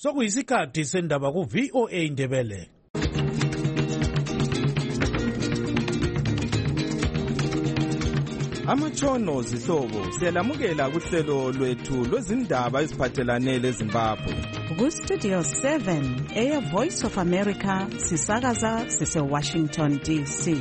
sokuyisikhathi sendaba ku-VOA Indebele. Amatshono zihlobo siyalamukela kuhlelo lwethu lwezindaba eziphathelane leZimbabwe. Ku-Studio 7 Air Voice of America sisakaza sise-Washington DC.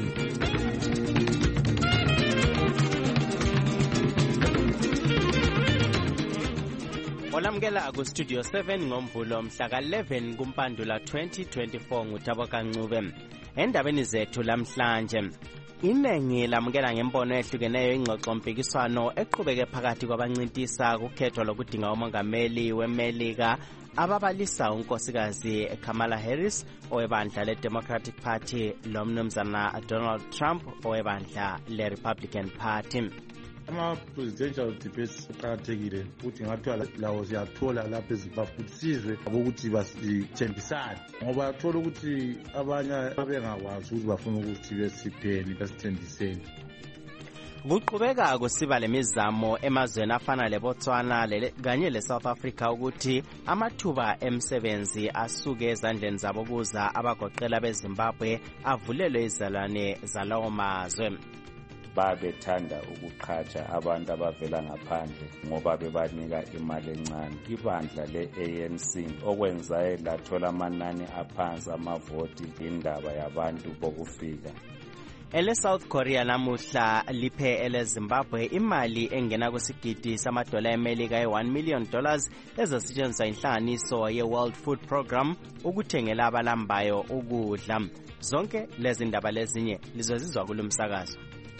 Olamukela ku-Studio 7 ngomvulo mhla ka-11 kuMpandula 2024 nguThabo Kancube. Endabeni zethu lamhlanje, inengi lamukela ngembono ehlukeneyo ingxoxo-mpikiswano eqhubeke phakathi kwabancintisa kukhetho lokudinga umongameli weMelika ababalisa unkosikazi Kamala Harris owebandla le-Democratic Party lomnumzana Donald Trump owebandla le-Republican Party. Ama-presidential debates aqakathekile ukuthi ngathiwa lawo siyathola lapha eZimbabwe ukuthi sizwe ukuthi basithembisane, ngoba athola ukuthi abanye abengakwazi ukuthi bafuna ukuthi besipheni besithembiseni. Kuqhubeka kusiba lemizamo emazweni afana leBotswana kanye leSouth Africa ukuthi amathuba emsebenzi asuke ezandleni zabo kuza abagoqela beZimbabwe avulelwe izalwane zalawo mazwe. Babethanda ukuqhatsha abantu abavela ngaphandle ngoba bebanika imali encane. Ibandla le-ANC okwenzayo lathola amanani aphansi amavoti indaba yabantu bokufika. Ele-South Korea namuhla liphe ele-Zimbabwe imali engena kwisigidi $1 eMelika $1 million ezasetshenziswa inhlanganiso ye-World Food Program ukuthengela abalambayo ukudla. Zonke lezi ndaba lezinye lizozizwa kulo msakazo.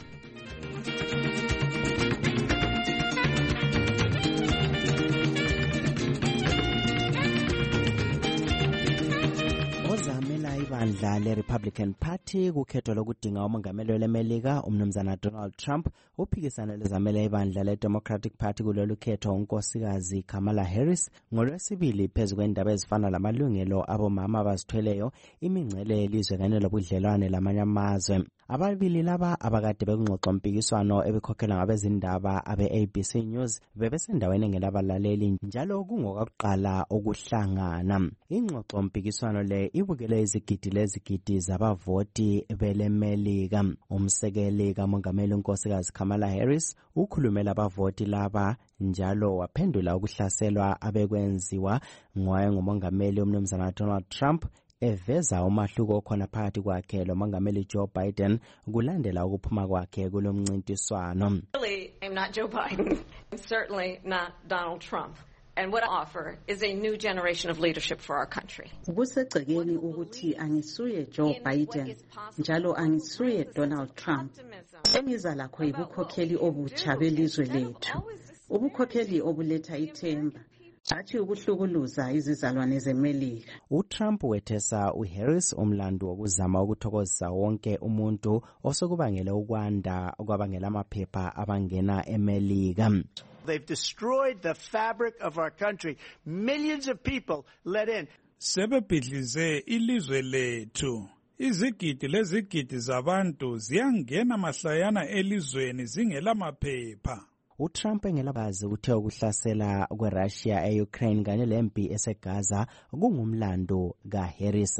Ozamela ibandla le-Republican Party kukhetho lokudinga umongameli weMelika umnumzana Donald Trump uphikisana lezamela ibandla le-Democratic Party kulolu khetho unkosikazi Kamala Harris ngolwesibili phezu kwendaba ezifana lamalungelo abomama abazithweleyo, imingcele yelizwe kanye lobudlelwane lamanye amazwe. Ababili laba abakade bekungxoxo-mpikiswano ebikhokhelwa ngabezindaba abe-ABC News bebesendaweni engelabalaleli njalo kungokokuqala ukuhlangana. Ingxoxo-mpikiswano le ibukele izigidi lezigidi zabavoti beleMelika. Umsekeli kamongameli unkosikazi Kamala Harris ukhulumela abavoti laba njalo waphendula ukuhlaselwa abekwenziwa ngumongameli umnumzana Donald Trump, eveza umahluko okhona phakathi kwakhe lomongameli Joe Biden kulandela ukuphuma kwakhe kulomncintiswano. Really, I'm not Joe Biden. I'm certainly not Donald Trump. And what I offer is a new generation of leadership for our country. Kusegcekeni ukuthi angisuye Joe Biden njalo angisuye Donald Trump. Engiza lakho ibukhokheli obutsha belizwe lethu. Ubukhokheli obuletha ithemba. Athi ukuhlukuluza izizalwane zeMelika. uTrump wethesa uHarris umlando wokuzama ukuthokozisa wonke umuntu osokubangele ukwanda okwabangela amaphepha abangena eMelika. They've destroyed the fabric of our country. Millions of people let in. Sebebhidlize ilizwe lethu. Izigidi lezigidi zabantu ziyangena mahlayana elizweni zingelamaphepha. uTrump engelabazi uthe ukuhlasela kweRussia eUkraine kanye lempi eseGaza kungumlando kaHarris.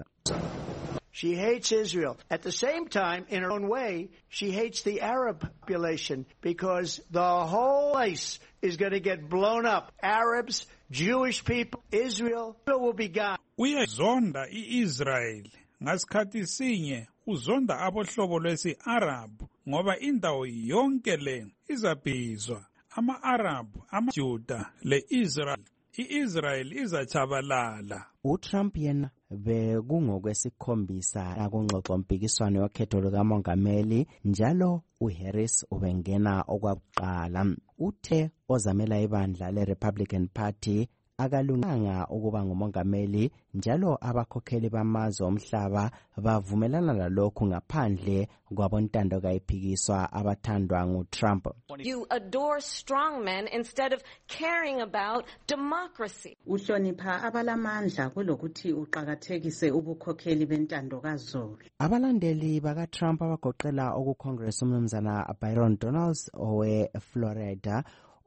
She hates Israel. At the same time, in her own way, she hates the Arab population because the whole place is going to get blown up. Arabs, Jewish people, Israel will be gone. Uyazonda iIsrael. Ngasikhathi sinye uzonda abohlobo lwesi-Arab ngoba indawo yonke le izabhizwa ama-Arab, amaJuda le-Israel. I-Israel izachabalala. uTrump yena bekungokwesikhombisa nakungxoxo-mpikiswano yokhetho lukamongameli njalo uHarris ubengena okwakuqala. Uthe ozamela ibandla le-Republican Party akalunganga ukuba ngumongameli njalo abakhokheli bamazwe omhlaba bavumelana lalokhu ngaphandle kwabontando kayiphikiswa abathandwa nguTrump. You adore strongmen instead of caring about democracy. Uhlonipha abalamandla kulokuthi uqhakathekise ubukhokheli bentando kaZulu. Abalandeli bakaTrump abagoqela okuCongress umnumzana Byron Donalds oweFlorida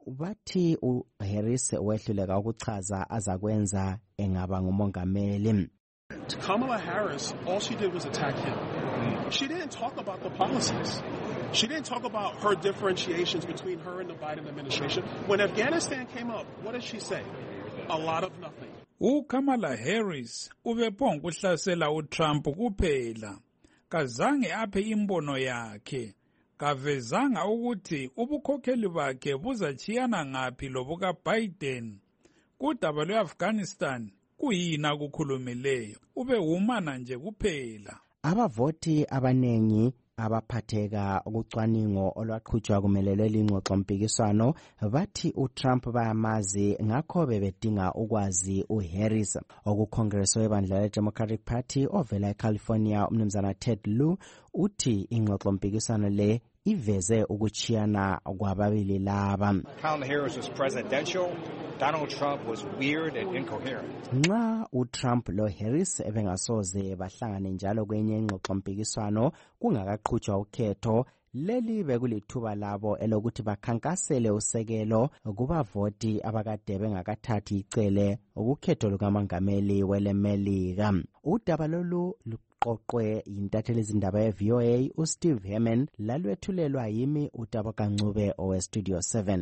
bathi uHarris wehluleka ukuchaza azakwenza engaba ngumongameli. Kamala Harris, all she did was attack him. She didn't talk about the policies. She didn't talk about her differentiations between her and the Biden administration. When Afghanistan came up, what did she say? A lot of nothing. uKamala Harris ubebonga ukuhlasela uTrump kuphela. Kazange aphe imbono yakhe. Kavezanga ukuthi ubukhokheli bakhe buzachiyana ngaphi lobuka Biden. Kudaba lweAfghanistan kuyina kukhulumileyo. Ube umana nje kuphela. Abavoti abanengi abaphatheka ukucwaningo olwaqhutshwa kumelelwe ingxoxo mpikiswano bathi uTrump bayamazi ngakho bebedinga ukwazi uHarris. OkuCongress webandla leDemocratic Party ovela eCalifornia umnumzana Ted Lieu uthi ingxoxo mpikiswano le iveze ukuchiyana kwababili laba. Kamala Harris was presidential. Donald Trump was weird and incoherent. Nxa uTrump lo Harris ebengasoze bahlangane njalo kwenye ingxoxo mpikiswano kungakaqhutshwa ukhetho, leli bekulithuba labo elokuthi bakhankasele usekelo kubavoti abakade bengakathathi icele ukukhetho lukamongameli welemelika. Udaba lolu luqoqwe yintatheli izindaba yeVOA uSteve Herman lalwethulelwa yimi uTabo Kancube oweStudio 7.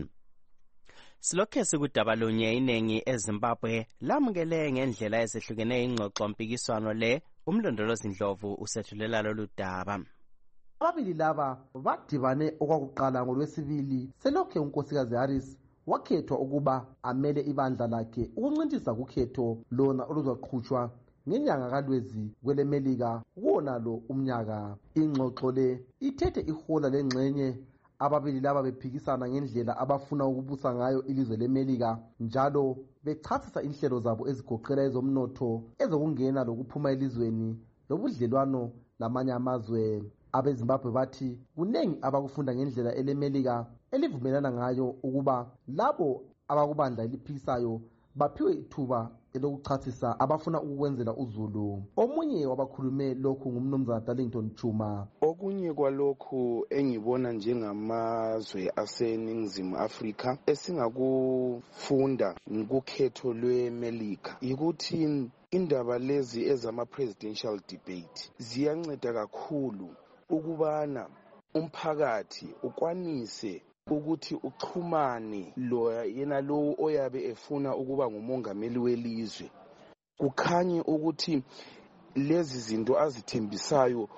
Silokhe sikudaba lunye inengi eZimbabwe lamukele ngendlela ezehlukeneyo ingxoxo mpikiswano le. Umlondolozi Ndlovu usethulela lolu daba. Ababili laba badibane okwakuqala ngolwesibili selokhe unkosikazi Harris wakhethwa ukuba amele ibandla lakhe ukuncintisa kukhetho lona oluzaqhutshwa ngenyanga kaLwezi kwelemelika wona lo umnyaka. Ingxoxo le ithethe ihola lengxenye ababili laba bephikisana ngendlela abafuna ukubusa ngayo ilizwe lemelika njalo bechasisa inhlelo zabo ezigoqela ezomnotho ezokungena lokuphuma elizweni lobudlelwano lamanye amazwe. AbeZimbabwe bathi kunengi abakufunda ngendlela elemelika elivumelana ngayo ukuba labo abakubandla eliphikisayo baphiwe ithuba elokuchasisa abafuna ukukwenzela uzulu. Omunye wabakhulume lokhu ngumnumzana Darlington Chuma. Okunye kwalokhu engibona njengamazwe aseningizimu Afrika esingakufunda ngukhetho lwemelika yikuthi indaba lezi ezama-presidential debate ziyanceda kakhulu ukubana umphakathi ukwanise ukuthi uxhumane yena lo oyabe efuna ukuba ngumongameli welizwe. Kukhanye ukuthi lezi zinto azithembisayo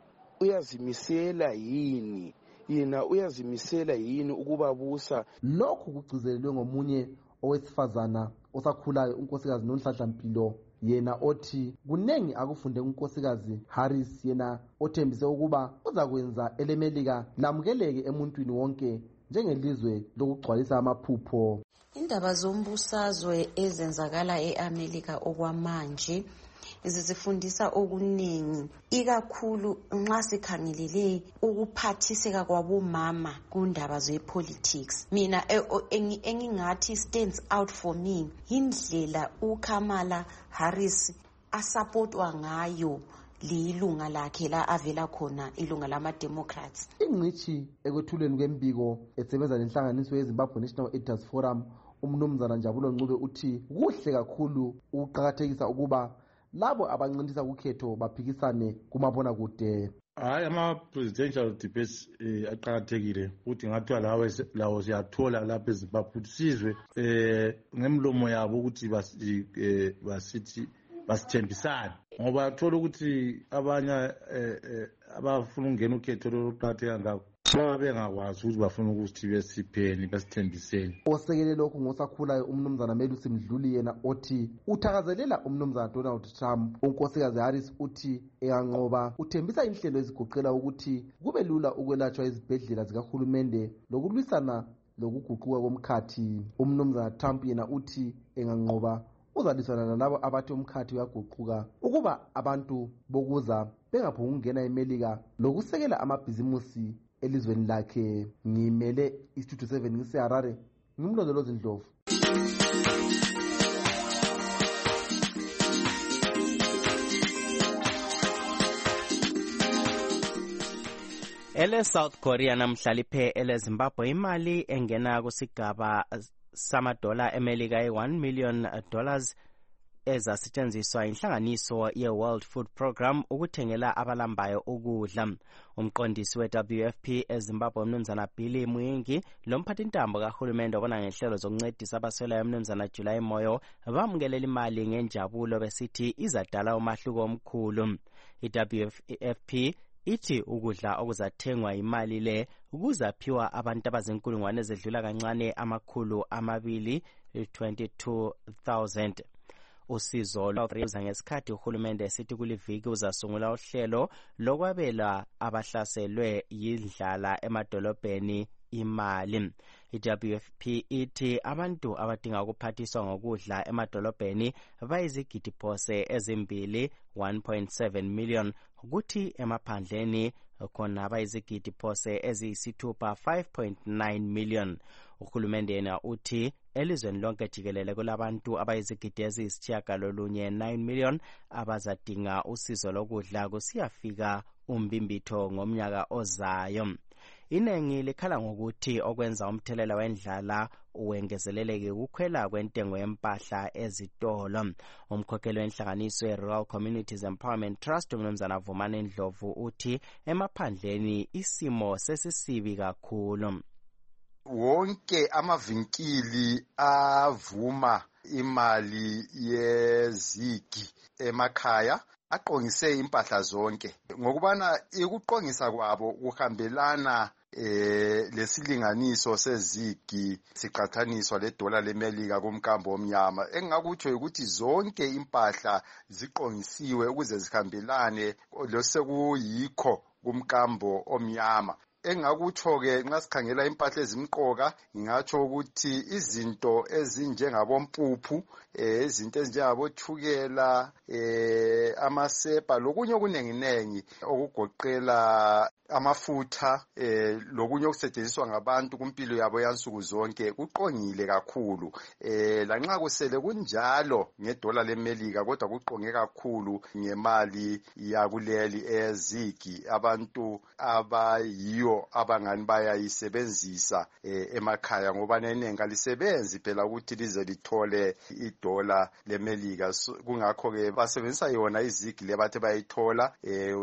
uyazimisela yini, yena uyazimisela yini ukubabusa. Lokhu kugcizelelwe ngomunye owesifazana osakhulayo unkosikazi Nonhlanhla Mpilo, yena othi kunengi akufunde unkosikazi Harris, yena othembise ukuba uzakwenza elemelika lamukeleke emuntwini wonke njengelizwe lokugcwalisa amaphupho. Indaba zombusazwe ezenzakala eAmelika okwamanje zisifundisa okuningi, ikakhulu nxa sikhangelele ukuphathiseka kwabomama kundaba zepolitics. Mina engingathi stands out for me indlela uKamala Harris asupportwa ngayo lilunga lakhe la avela khona ilunga lama-Democrats. Ingqishi ekwethuleni kwembiko esebenza nenhlanganiso yeZimbabwe National Editors Forum umnumzana Njabulo Ncube uthi kuhle kakhulu ukuqakathekisa ukuba labo abancintisa kukhetho baphikisane kumabona kude. Hayi, ama-presidential debates aqakathekile ukuthi ngathiwa lawo siyathola lapha eZimbabwe ukuthi sizwe ngemlomo yabo ukuthi basithi basithembisane, ngoba thola ukuthi abanye abafuna ukungena ukhetho lokuqakatheka ngakho baba bengakwazi ukuthi bafuna ukuthi besipheni basithembiseni. Osekele lokhu ngosakhulayo umnumzana Melusi Mdluli, yena othi uthakazelela umnumzana Donald Trump. Unkosikazi Harris uthi enganqoba uthembisa inhlelo ezigoqela ukuthi kube lula ukwelatshwa ezibhedlela zikahulumende lokulwisana lokuguquka komkhathi. Umnumzana Trump yena uthi enganqoba uzalisana nalabo abathi umkhathi uyaguquka ukuba abantu bokuza bengaphonga ukungena eMelika lokusekela amabhizimusi elizweni lakhe. Ngimele iStudio 7 ngiseHarare, ngimlondolozi Ndlovu. ele South Korea namhla liphe ele Zimbabwe imali engena kusigaba samadola emelika $1 million ezasetshenziswa inhlanganiso ye-World Food Program ukuthengela abalambayo ukudla. Umqondisi we-WFP eZimbabwe umnumzana Billy Muyingi lomphathintambo kahulumende obona ngehlelo zokuncedisa abaswelayo umnumzana July Moyo bamukelela imali ngenjabulo besithi izadala umahluko omkhulu. I-WFP ithi ukudla okuzathengwa imali le kuzaphiwa abantu abazinkulungwane ezedlula kancane 222,000. Usizo lweza ngesikhathi uhulumende esithi kuliviki uzasungula uhlelo lokwabela abahlaselwe yindlala emadolobheni imali. I-WFP ithi abantu abadinga ukuphathiswa ngokudla emadolobheni bayizigidi phose ezimbili 1.7 million kuthi emaphandleni khona bayizigidi phose eziyisithupha 5.9 million. Uhulumende yena uthi elizweni lonke jikelele kulabantu abayizigidi eziyisitshiyagalolunye 9 million abazadinga usizo lokudla kusiyafika umbimbitho ngomnyaka ozayo. Inengi likhala ngokuthi okwenza umthelela wendlala uwengezeleleke ukukhwela kwentengo yempahla ezitolo. Umkhokheli wenhlanganiso ye-Rural Communities Empowerment Trust umnumzana Vumani Ndlovu uthi emaphandleni isimo sesisibi kakhulu. Wonke amavinkili avuma imali yezigi emakhaya aqongise impahla zonke ngokubana ikuqongisa kwabo kuhambelana lesilinganiso sezigi siqathaniswa ledola lemelika kumkambo omnyama. Engakutsho ukuthi zonke impahla ziqongisiwe ukuze zihambelane losekuyikho kumkambo omnyama. Engakutsho-ke nxa sikhangela impahla ezimqoka ngingatsho ukuthi izinto ezinjengabompuphu, izinto ezinjengabothukela, amasepa lokunye okunenginengi okugoqela amafutha lokunye okusetshenziswa ngabantu kumpilo yabo yansuku zonke kuqongile kakhulu. Lanxa kusele kunjalo ngedola lemelika kodwa kuqonge kakhulu ngemali yakuleli ezigi abantu abayiyo abangani bayayisebenzisa emakhaya ngoba nenengi alisebenzi phela ukuthi lize lithole idola lemelika. Kungakho-ke basebenzisa yona izigi lebathi bayithola.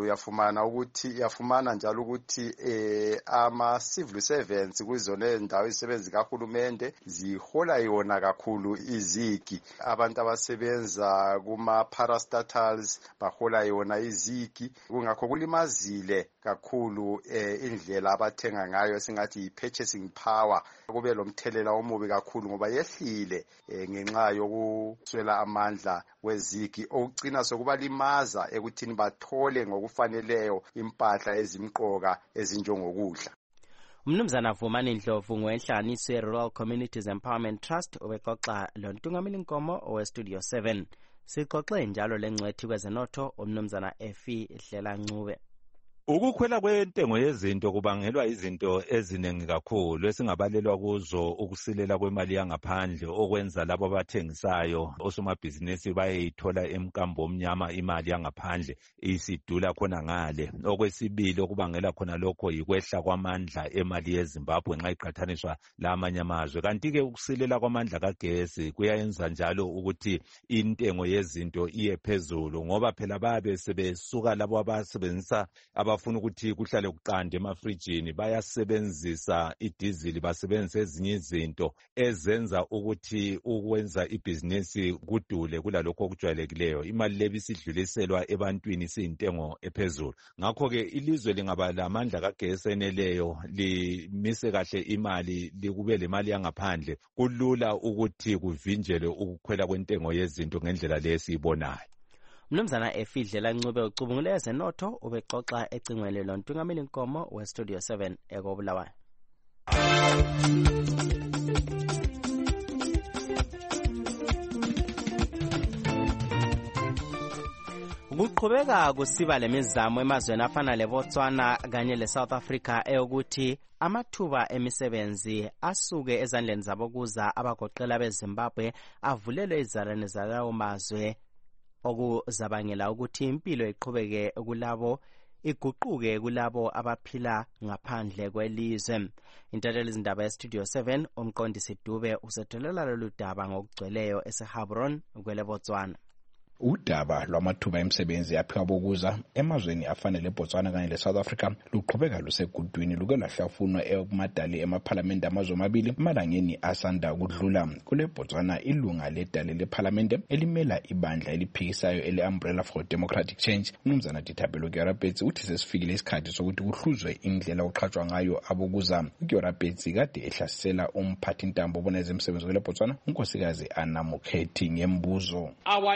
Uyafumana njalo ukuthi ama-civil servants kuzona indawo izisebenzi kahulumende zihola yona kakhulu izigi. Abantu abasebenza kuma-parastatals bahola yona izigi. Kungakho kulimazile kakhulu indlela abathenga ngayo esingathi yi-purchasing power. Kube lomthelela omubi kakhulu ngoba yehlile ngenxa yokuswela amandla wezigi okucina sokubalimaza ekuthini bathole ngokufaneleyo impahla ezimqoka ezinjengokudla. Umnumzana Vumani Ndlovu ngowenhlanganiso ye-Rural Communities Empowerment Trust ubexoxa lontungameli Nkomo owestudio 7. Sixoxe njalo lengcwethi kwezenotho umnumzana Efi Hlela Ncube. Ukukhwela kwentengo yezinto kubangelwa izinto eziningi kakhulu esingabalelwa kuzo ukusilela kwemali yangaphandle okwenza labo abathengisayo osomabhizinisi bayayithola emkambo omnyama imali yangaphandle isidula khona ngale. Okwesibili okubangela khona lokho yikwehla kwamandla emali yeZimbabwe nxa iqhathaniswa lamanye amazwe. Kanti-ke ukusilela kwamandla kagesi kuyayenza njalo ukuthi intengo yezinto iye phezulu ngoba phela babe sebesuka labo abasebenzisa abafuna ukuthi kuhlale kuqande emafrijini bayasebenzisa idizili basebenzisa ezinye izinto ezenza ukuthi ukwenza ibhizinisi kudule kulalokho okujwayelekileyo. Imali lebi isidluliselwa ebantwini siyintengo ephezulu. Ngakho-ke ilizwe lingaba lamandla kagesi eneleyo limise kahle imali likube lemali yangaphandle kulula ukuthi kuvinjelwe ukukhwela kwentengo yezinto ngendlela le siyibonayo. Mnumzana Efi Hlela Ncube ucubungule ezenotho ubexoxa ecingweni lontungameli Nkomo westudio 7 ekobulawayo. Kuqhubeka kusiba lemizamo emazweni afana leBotswana kanye leSouth Africa eyokuthi amathuba emisebenzi asuke ezandleni zabo kuza abagoqela beZimbabwe avulelwe izalane zalawo mazwe okuzabangela ukuthi impilo iqhubeke kulabo iguquke kulabo abaphila ngaphandle kwelizwe. Intatheli izindaba yestudio 7 umqondisi Dube usethulela lolu daba ngokugcweleyo eseHabron kwele Botswana. Udaba lwamathuba emisebenzi yaphiwa bokuza emazweni afana leBotswana kanye leSouth Africa luqhubeka lusegudwini luke lahlafunwa ekumadali emaphalamende amazwe amabili emalangeni asanda ukudlula. Kule Botswana ilunga ledale lephalamende elimela ibandla eliphikisayo ele-Umbrella for Democratic Change uMnumzana Dithabelo Gyarapetsi uthi sesifikile isikhathi sokuthi kuhluzwe indlela okuqhatshwa ngayo abokuza. uGyarapetsi kade ehlasela umphathi ntambo obona ezemisebenzi kwele Botswana unkosikazi Anna Mokhethi ngembuzo.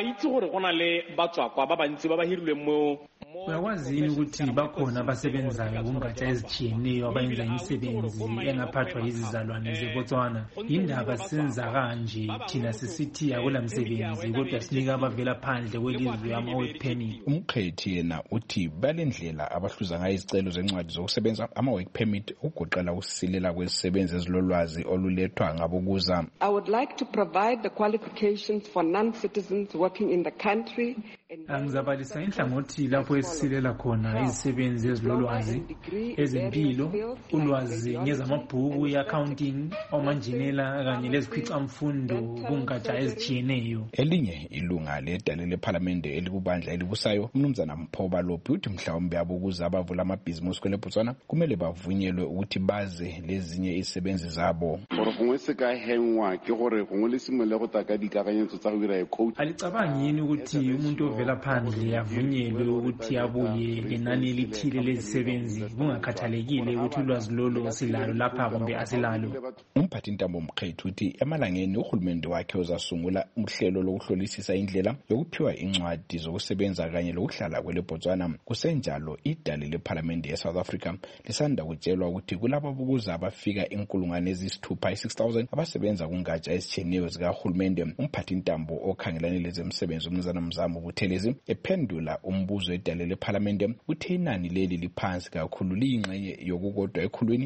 Uyakwazi yini ukuthi bakhona abasebenzayo kungatsha ezitshiyeneyo abayenza imisebenzi engaphathwa yizizalwane zeBotswana? Indaba senza kanje thina sisithi akula msebenzi kodwa sinika abavela phandle kwelizwe ama-work permit. Umkhethi yena uthi balendlela abahluza ngayo izicelo zencwadi zokusebenza ama-work permit ukugoqela ukusilela kwezisebenzi ezilolwazi olulethwa ngabokuza. I would like to provide the qualifications for non-citizens working in the country. Angizabalisa inhlangothi lapho esisilela khona izisebenzi ezilolwazi, ezempilo, ulwazi ngezamabhuku, i-accounting, omanjinela kanye lezikhwicamfundo kungatsha ezitshiyeneyo. Elinye ilunga ledale lephalamende elikubandla elibusayo uMnumzana Mphoba Lophi uthi mhlawumbe abokuza abavula amabhizimusi kwele Botswana kumele bavunyelwe ukuthi baze lezinye izisebenzi zabo. Alicabangi yini ukuthi umuntu ovela phandle avunyelwe ukuthi abuye ngenani elithile lezisebenzi kungakhathalekile ukuthi ulwazi lolo silalo lapha kumbe asilalo? Umphathi ntambo Mkhethi uthi emalangeni uhulumende wakhe uzasungula uhlelo lokuhlolisisa indlela yokuphiwa incwadi zokusebenza kanye lokuhlala kwele Botswana. Kusenjalo idale lephalamende eSouth Africa lisanda kutshelwa ukuthi kulabo abokuza abafika inkulungwane ezisithupha 6,000 abasebenza kungatsha ezitshiyeneyo zikahulumende. Umphathi ntambo okhangelane lezemisebenzi uMnumzana Mzamo Buthelezi ephendula umbuzo edale lephalamende uthe inani leli liphansi kakhulu liyingxenye yokukodwa ekhulwini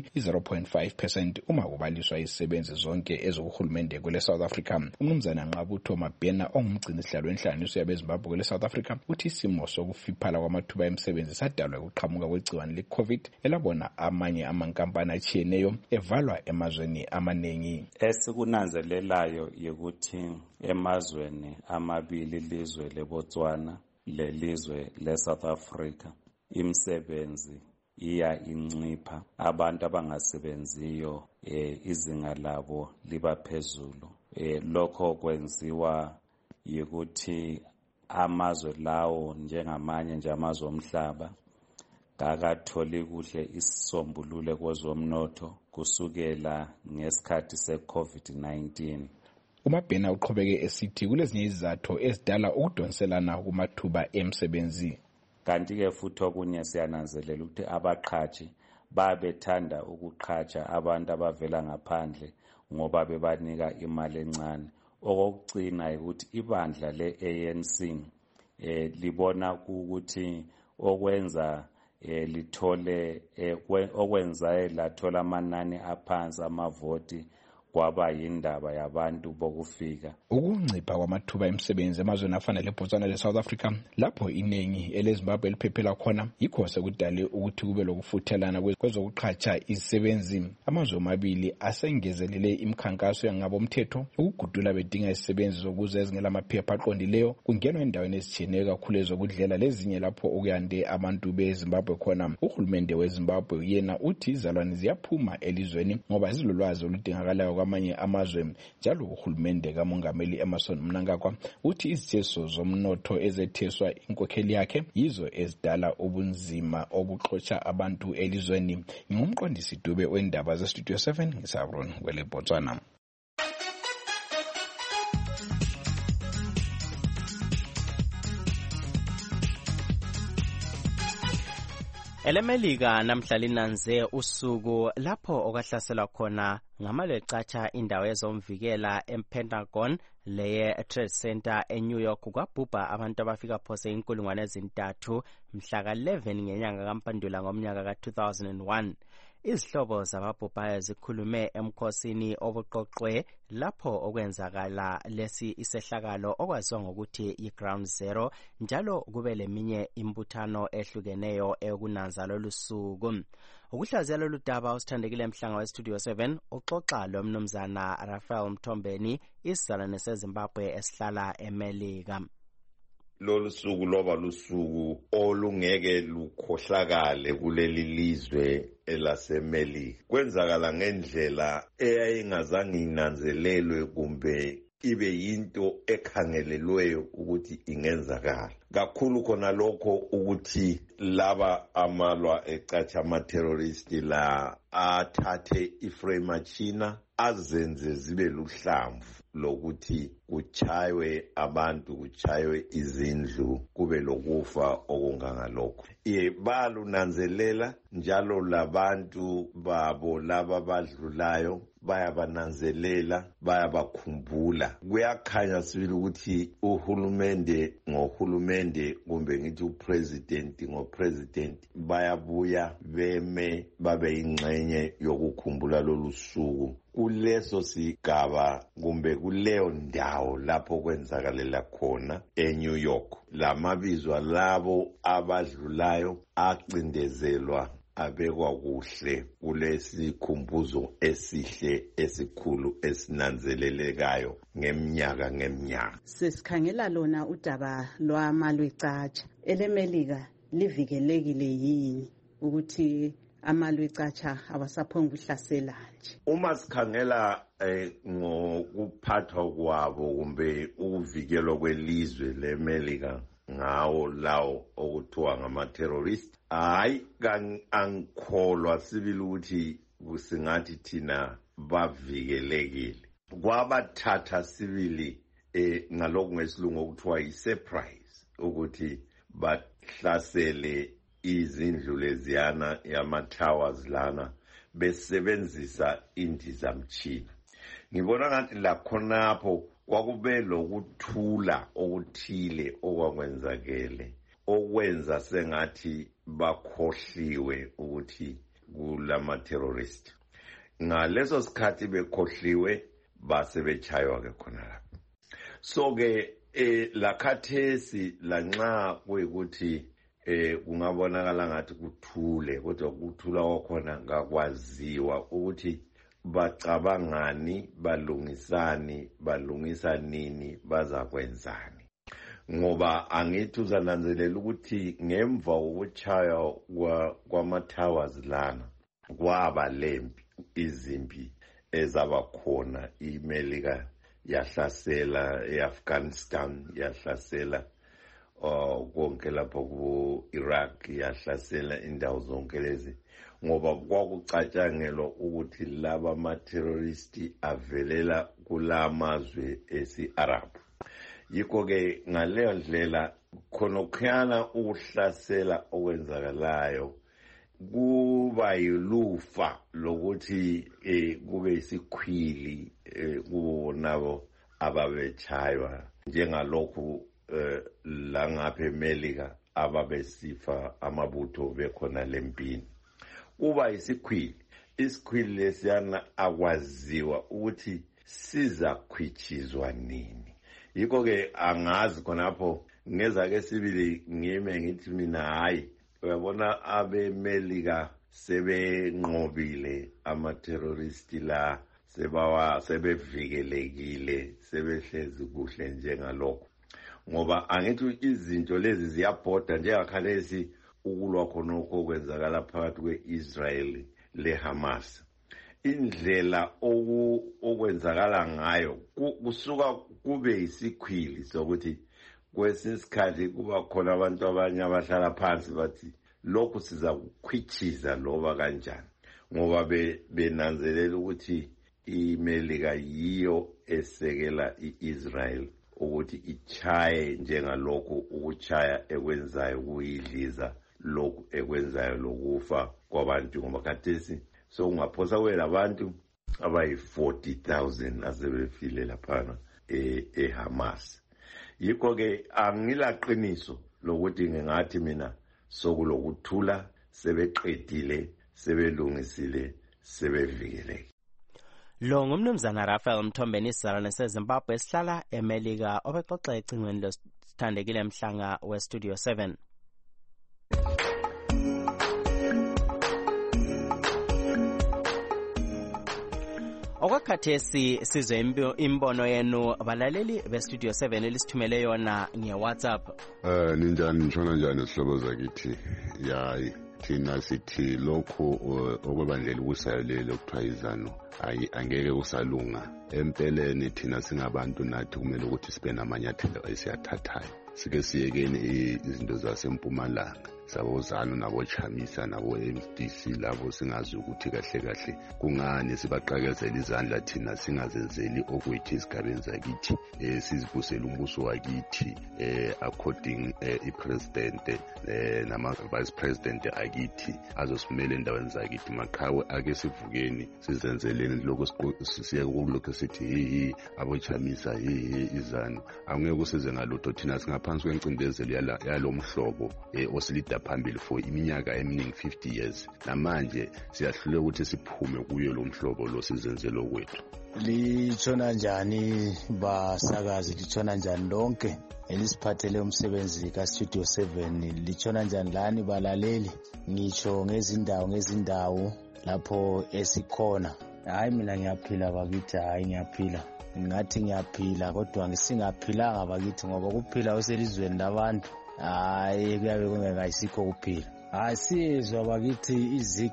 0.5% uma kubaliswa izisebenzi zonke ezokuhulumende kwele South Africa. uMnumzana Nqabutho Mabhena ongumgcini sihlalo wenhlanganiso yabeZimbabwe kwele South Africa uthi isimo sokufiphala kwamathuba emisebenzi sadalwa ukuqhamuka kwegciwane le-COVID elabona amanye amankampani achiyeneyo evalwa emazweni amaningi. Esikunanzelelayo ukuthi emazweni amabili ilizwe leBotswana lelizwe leSouth Africa imisebenzi iya incipha, abantu abangasebenziyo izinga labo liba phezulu. Lokho kwenziwa yikuthi amazwe lawo njengamanye nje amazwe omhlaba kakatholi kuhle isisombululo kwezomnotho kusukela ngesikhathi se-COVID-19. uMabhena uqhubeke esithi kulezinye izizathu ezidala ukudonselana kumathuba emsebenzi. Kanti-ke futhi okunye siyananzelela ukuthi abaqhashi babethanda ukuqhatsha abantu abavela ngaphandle ngoba bebanika imali encane. Okokugcina ukuthi ibandla le-ANC libona ukuthi okwenza lithole okwenza lathola amanani aphansi amavoti kwaba yindaba yabantu bokufika. Ukuncipha kwamathuba emsebenzi emazweni afana leBotswana leSouth Africa lapho iningi eleZimbabwe liphephela khona yikho sekudale ukuthi kube lokufuthelana kwezokuqhatsha izisebenzi. Amazwe amabili asengezelele imikhankaso yangabomthetho ukugudula bedinga izisebenzi zokuza ezingelamaphepha aqondileyo kungenwa endaweni ezitshiyeneyo kakhulu ezokudlela lezinye lapho okuyande abantu beZimbabwe khona. Uhulumende weZimbabwe yena uthi izalwane ziyaphuma elizweni ngoba zilolwazi oludingakalayo kwamanye amazwe. Njalo uhulumende kaMongameli Emmerson Mnangagwa uthi izitheso zomnotho ezetheswa inkokheli yakhe yizo ezidala ubunzima obuxotsha abantu elizweni. Ngumqondisi Dube wendaba zeStudio 7 ngisaBron kwele Botswana. EleMelika namhla linanze usuku lapho okahlaselwa khona ngamalecatsha indawo yezomvikela ePentagon leye Trade Center eNew York kwabhubha abantu abafika phose 3,000 mhla ka-11 ngenyanga kaMpandula ngomnyaka ka-2001. Izihlobo zababhubhayo zikhulume emkhosini obuqoqwe lapho okwenzakala lesi isehlakalo okwaziwa ngokuthi i-Ground Zero, njalo kube leminye imbuthano ehlukeneyo ekunanza lolu suku. Ukuhlaziya lolu daba usithandekile Mhlanga westudio 7 uxoxa lo mnumzana Raphael Mthombeni, isizalwane seZimbabwe esihlala eMelika. Lolu suku loba lusuku olungeke lukhohlakale kuleli lizwe elaseMelika. Kwenzakala ngendlela eyayingazange inanzelelwe kumbe ibe yinto ekhangelelweyo ukuthi ingenzakala. Kakhulu khona lokho ukuthi laba amalwa ecatsha ama-terroristi la athathe iframe-machina azenze zibe luhlamvu lokuthi kuchaywe abantu, kuchaywe izindlu, kube lokufa okungangalokho. Balunanzelela njalo labantu babo laba badlulayo bayabananzelela, bayabakhumbula. Kuyakhanya sibili ukuthi uhulumende ngohulumende kumbe ngithi upresident ngopresident bayabuya beme babe ingxenye yokukhumbula lolu suku kuleso sigaba kumbe kuleyo ndawo lapho kwenzakalela khona eNew York. Lamabizo alabo abadlulayo acindezelwa abekwa kuhle kulesi khumbuzo esihle esikhulu esinanzelelekayo ngeminyaka. Sesikhangela lona udaba lwamalwecatsha eleMelika livikelekile yini ukuthi amalwecatsha awasaphonga ukuhlasela nje? Uma sikhangela ngokuphathwa kwabo kumbe ukuvikelwa kwelizwe leMelika ngawo lawo okuthiwa ngama-terrorist, angikholwa sibili ukuthi singathi thina bavikelekile. Kwabathatha sibili ngalokhu ngesilungu okuthiwa yi-surprise ukuthi bahlasele izindlu leziyana yama-towers lana besebenzisa indizamtshina. Ngibona ngathi lakhonapho kwakube lokuthula okuthile okwakwenzakele okwenza sengathi bakhohliwe ukuthi kulama-terrorist. Ngaleso sikhathi bekhohliwe base bechaywa ke khona lapho. So ke lakhathesi lanxa kuyikuthi kungabonakala ngathi kuthule, kodwa ukuthula kwakhona ngakwaziwa ukuthi bacabangani, balungisa nini, bazakwenzani. Ngoba angithi uzananzelela ukuthi ngemva kokuchaya kwama-towers lana kwaba lempi, izimpi ezabakhona. iMelika yahlasela eAfghanistan, yahlasela konke lapho ku-Iraq, yahlasela indawo zonke lezi, ngoba kwakucatshangelwa ukuthi laba ama-terroristi avelela kulamazwe esi-Arab. Yikho-ke ngaleyo ndlela khonokhuyana ukuhlasela okwenzakalayo kuba yilufa lokuthi kube isikhwili kubo nabo ababechaywa njengalokhu langapha eMelika ababesifa amabutho bekhona lempini. Kuba isikhwili lesiyana akwaziwa ukuthi sizakhwitshizwa nini. Yikho-ke angazi khonapho ngezake sibili ngime ngithi mina hayi, uyabona abeMelika sebenqobile ama-terroristi la, sebevikelekile, sebehlezi kuhle njengalokho. Ngoba angithi izinto lezi ziyabhoda njengakhalesi ukulwa khonokho kwenzakala phakathi kwe-Israel le-Hamas. Indlela okwenzakala ngayo kusuka kube isikhwili sokuthi kwesinye isikhathi kuba khona abantu abanye abahlala phansi bathi lokhu siza kukhwitshiza loba kanjani, ngoba benanzelela ukuthi iMelika yiyo esekela i-Israel ukuthi ichaye njengalokhu ukuchaya ekwenzayo kuyidliza lokhu ekwenzayo lokufa kwabantu. Ngoba khathesi sokungaphosa kwela abantu abayi-40,000 asebefile laphana eHamas. Yikho-ke angilaqiniso lokuthi ngingathi mina sokulokuthula sebeqedile, sebelungisile sebevikeleke. Lo ngumnumzana Raphael Mthombeni isizalwane seZimbabwe esihlala eMelika obexoxa ecingweni losithandekile Mhlanga weStudio 7. Okwakhathesi sizwe imbono yenu balaleli beStudio 7 elisithumele yona ngeWhatsApp. Ninjani nitshona njani sihlobo zakithi? Yayi thina sithi lokho okwebandlela ukusayelele okuthiwa izanu angeke kusalunga. Empeleni thina singabantu nathi kumele ukuthi sibe namanyathelo esiyathathayo. Sike siyekeni izinto zasempumalanga. Sabozana nabo Chamisa nabo MDC labo singazi ukuthi kahle kahle kungani sibaqhaqezela izandla thina singazenzeli okwethu esigabeni zakithi sizibusela umbuso wakithi according ipresident nama vice president akithi azosimela endaweni zakithi maqhawe ake sivukeni sizenzeleni lokho siye kulokho sithi abo Chamisa izanu angeke kusize ngalutho thina singaphansi kwencindezelo yalomhlobo osilida phambili for iminyaka eminingi 50 years namanje siyahlule ukuthi siphume kuyo lo mhlobo lo sizenzelo kwethu. Litshona njani basakazi, litshona njani lonke elisiphathele umsebenzi ka Studio 7, litshona njani lani balaleli ngitsho ngezindawo lapho esikhona. Hayi mina ngiyaphila bakithi, hayi ngiyaphila, ngathi ngiyaphila kodwa ngisingaphilanga bakithi ngoba kuphila uselizweni labantu hayi kuyabe kungekayisikho kuphila. Asizwa bakithi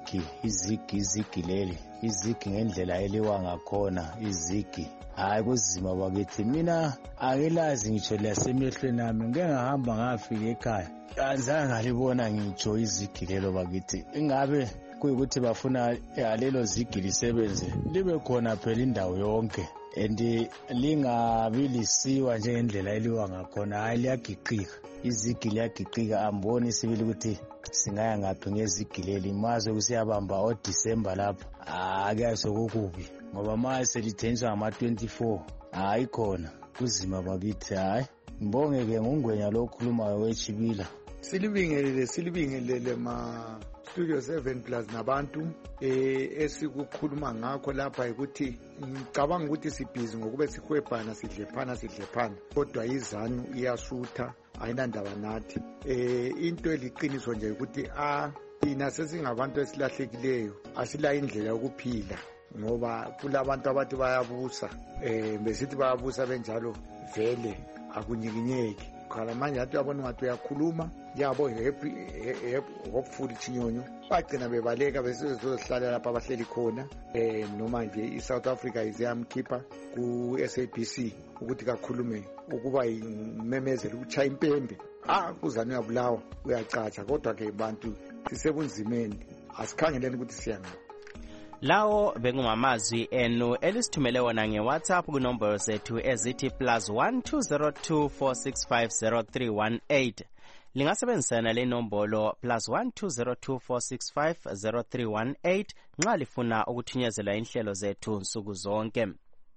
izigi leli izigi ngendlela eliwa ngakhona izigi hayi kuzima bakithi. Mina angilazi ngitsho lasemehlweni nami ngeke ngahamba ngafika ekhaya anzange ngalibona ngitsho izigi lelo bakithi. Ingabe kuyikuthi bafuna lelo zigi lisebenze libe khona phela indawo yonke and lingabilisiwa njengendlela eliwa ngakhona. Hayi liyagiqika izigi liyagiqika, amboni sibili ukuthi singaya ngaphi ngezigi leli. Mazwe kusiyabamba oDisemba lapha ake sokukubi ngoba manje selithenjwa ngama-24 hayi khona kuzima bakithi. Hayi ngibonge-ke ngungwenya lokhulumayo wechibila. Silibingelele ma Studio 7 Plus nabantu esikukhuluma ngakho lapha ukuthi ngicabanga ukuthi sibhizi ngokube sihwebhana sidlephana kodwa izanu iyasutha ayinandaba nathi. Into eliqiniso nje ukuthi thina sesingabantu esilahlekileyo asila indlela yokuphila ngoba kulabantu abathi bayabusa besithi bayabusa benjalo vele akunyikinyeki. Khala manje athi yabona ngathi uyakhuluma yabo hopefully chinyonyo bagcina bebaleka besezohlala lapha abahleli khona noma nje iSouth Africa iziyamkhipha ku SABC ukuthi kakhulume ukuba imemezela ukuchaya impembe kuzana uyabulawa uyacatsha kodwa ke bantu sisebunzimeni asikhangeleni ukuthi siyanga. Lawo bengumamazwi enu elisithumele wona ngeWhatsApp kunombolo zethu ezithi +1 202 465 0318. Lingasebenzisana le nombolo +1 202 465 0318 nxa lifuna ukuthunyezela inhlelo zethu nsuku zonke.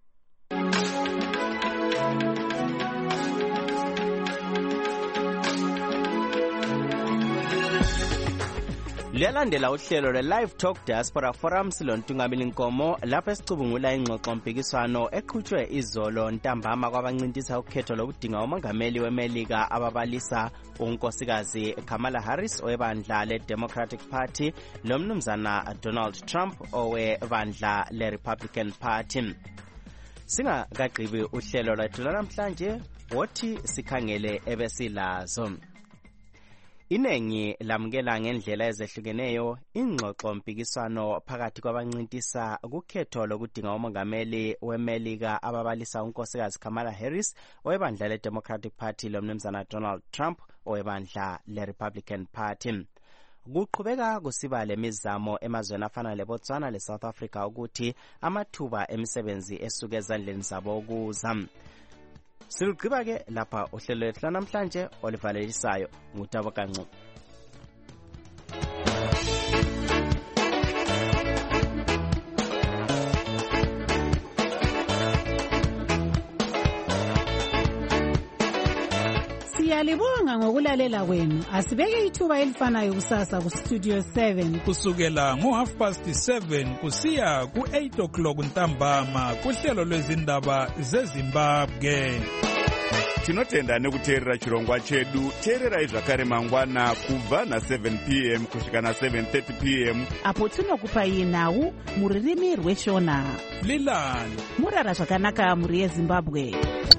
Liyalandela uhlelo lwe-Live Talk Diaspora Forum silontungamili Nkomo lapho esicubungula ingxoxo mpikiswano eqhutshwe izolo ntambama kwabancintisa ukhetho lokudinga umongameli weMelika ababalisa unkosikazi Kamala Harris owebandla le-Democratic Party lomnumzana Donald Trump owebandla le-Republican Party. Singakagqibi uhlelo lwethu namhlanje wothi sikhangele ebesilazo. Inengi lamukela ngendlela ezehlukeneyo ingxoxo mpikiswano phakathi kwabancintisa kukhetho lokudinga umongameli weMelika ababalisa unkosikazi Kamala Harris owebandla le-Democratic Party lomnumzana Donald Trump owebandla le-Republican Party. Kuqhubeka kusiba lemizamo emazweni afana leBotswana leSouth Africa ukuthi amathuba emisebenzi esuke ezandleni zabo kuza. Silugqiba ke lapha uhlelo lwethu namhlanje olivalelisayo ngutabo Kancu. Siyalibonga ngokulalela kwenu. Asibeke ithuba elifanayo kusasa ku Studio 7 kusukela ngo7:30 kusiya ku8 o'clock ntambama kuhlelo lwezindaba zeZimbabwe. Tinotenda nekuteerera chirongwa chedu. Teererai zvakare mangwana kubva na7 p.m. kusvika na7:30 p.m. apo tinokupai nhau mururimi rweshona. Lilani murara zvakanaka muri yeZimbabwe.